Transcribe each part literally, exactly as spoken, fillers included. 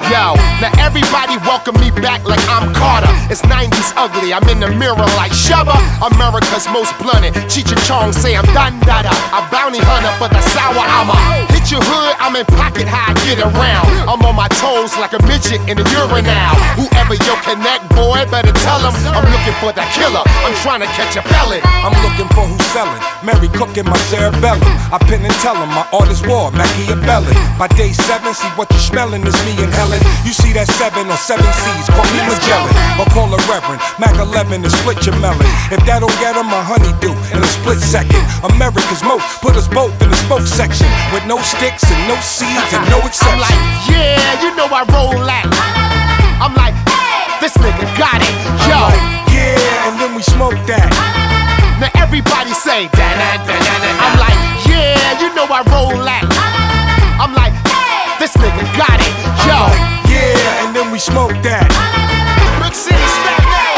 Yo, now everybody welcome me back like I'm Carter. It's nineties ugly, I'm in the mirror like Shubba. America's most blunted. Cheech and Chong say I'm done dada. A bounty hunter for the sour I'ma hit your hood, I'm in pocket high, get around. I'm on my toes like a midget in a urinal. Whoever you connect, boy, better tell him I'm looking for that killer. I'm trying to catch a felon. I'm looking for who's selling. Mary cooking my cerebellum. I pin and tell him my artist war, Machiavelli. By day seven, see what you smelling is me and Helen. You see that seven or seven C's, call me Magellan. Or call a Reverend, Mac eleven and split your melon. If that don't get him, a honeydew in a split second. America's most put us both in the spoke section. With no sticks and no seeds and no exception. I'm like, yeah, you know I roll that. I'm like, this nigga got it, yo. I'm like, yeah, and then we smoke that. Now everybody say da da da da da. I'm like, yeah, you know I roll that. I'm like, this nigga got it, yo. I'm like, yeah, and then we smoke that. Brick City, smack that.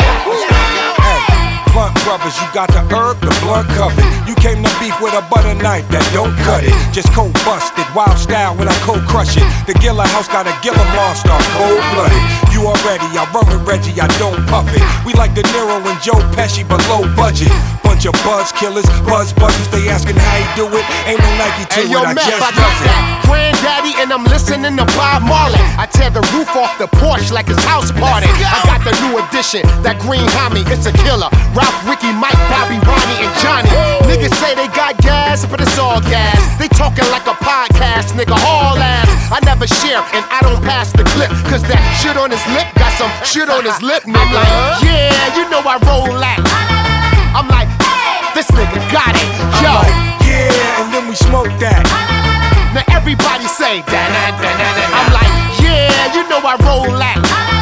Hey, blunt brothers, you got the herb, the blunt covered. You came to beef with a butter knife that don't cut it. Just cold busted, wild style when I cold crush it. The Gilla House got a Gilla monster, cold blooded. You already, I run with Reggie, I don't puff it. We like De Niro and Joe Pesci, but low budget. Bunch of buzz killers, buzz buzzers, they asking how he do it. Ain't no Nike to hey, yo, it, I Mac, just I does got it. that granddaddy and I'm listening to Bob Marley. I tear the roof off the porch like it's house party. I got the new edition, that green homie, it's a killer. Ralph, Ricky, Mike, Bobby, Ronnie, and Johnny. Niggas say they got gas, but it's all gas. They talking like a podcast, nigga, all ass. I never share and I don't pass the clip, cause that shit on his lip got some shit on his lip, nigga. I'm like, yeah, you know I roll that. I'm like, this nigga got it, yo. I'm like, yeah, and then we smoke that. Now everybody say da da da da da. I'm like, yeah, you know I roll that.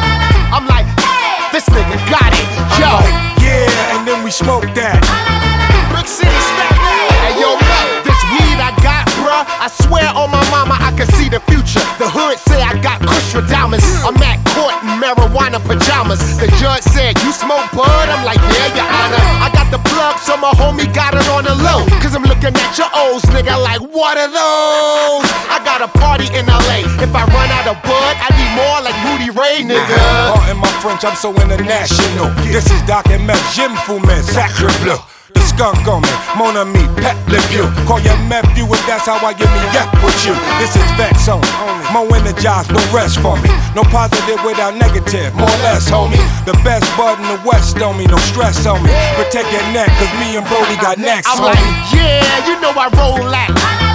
I'm like, this nigga got it, yo. I'm like, yeah, and then we smoke that. Brick City, smack that. Hey yo, Mac, this weed I got, bruh, I swear on my mama I can see the future. The hood say I got kush with diamonds. I'm at court in marijuana pajamas. The judge said, you smoke bud? I'm like, yeah, your honor. I got the plug, so my homie got it on the low. Cause I'm looking at your O's, nigga, like, what are those? I got a party in L A. If I run out of bud, I need more like Rudy Ray, nigga. Oh, in my French, I'm so international. This is Doc and Meth, Jim Fumet, Sacre Bleu. The skunk on me, mon ami, pet le vieux. Call your nephew if that's how I give me yep with you. This is Vex only, more energized, no rest for me. No positive without negative, more or less, homie. The best bud in the West on me, no stress on me. Protect your neck, cause me and Brody got next, I'm homie. like, yeah, you know I roll that.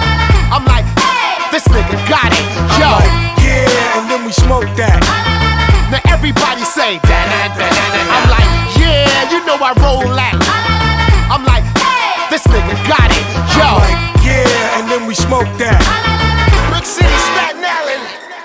I'm like, this nigga got it, yo. I'm like, yeah, and then we smoke that. Now everybody say da da da da da. I'm like, yeah, you know I roll that.